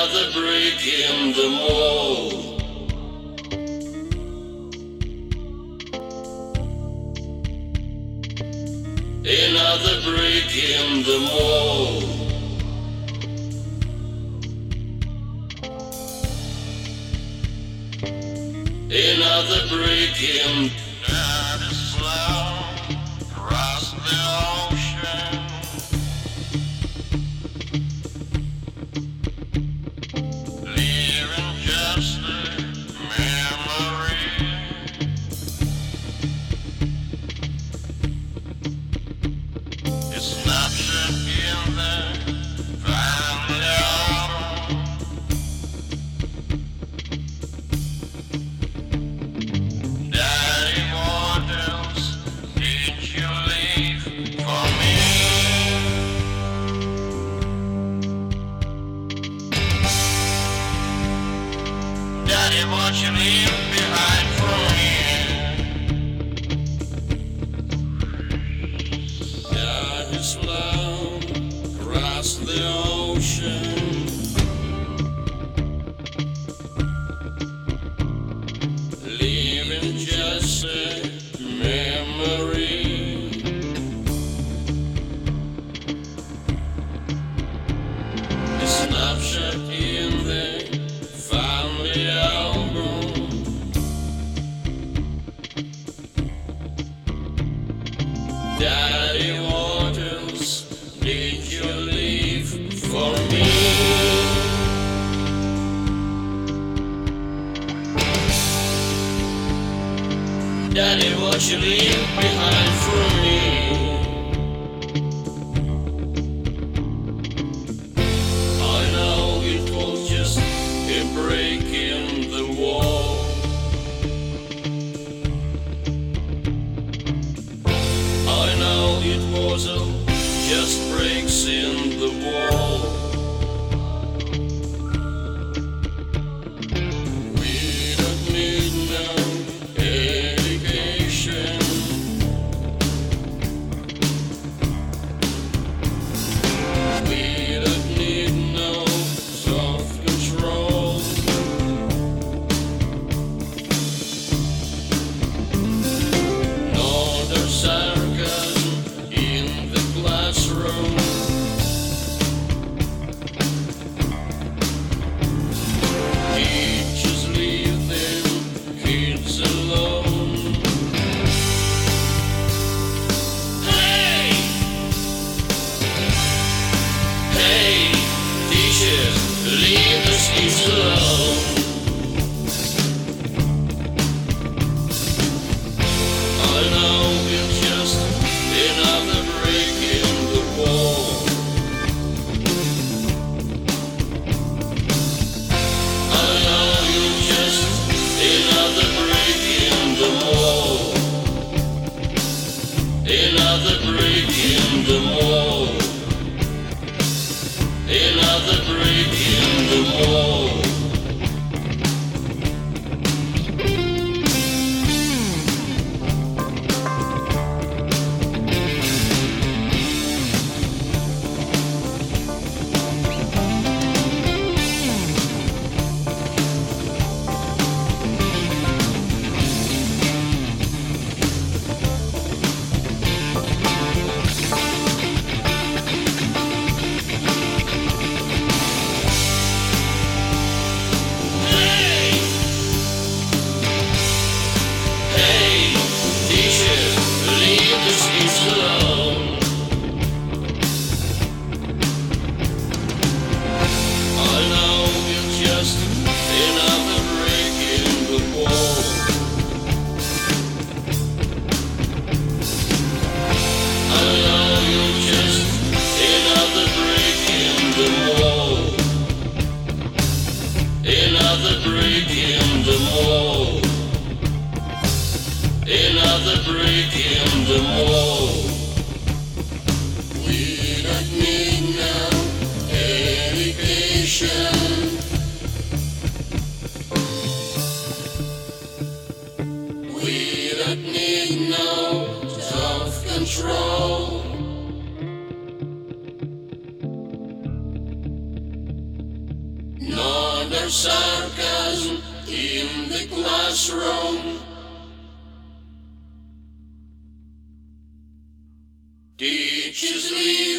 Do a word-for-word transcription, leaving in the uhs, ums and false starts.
Another break in the mold. Another break in the mold. Another break in that is slow across the ocean. Leaving just a memory. A snapshot in the family album. Daddy, what else did you leave for me? Daddy, what you leave behind for me? Daddy, slow across the ocean. Leaving just a memory. A snapshot in the family album. Daddy, what else did you leave for me? Daddy, what you leave behind for me? I know it was just a break in the wall. I know it was all just breaks in the wall. We don't need no education. We don't need no self-control. No, there's sarcasm in the classroom. sarcasm in the classroom. Teachers leave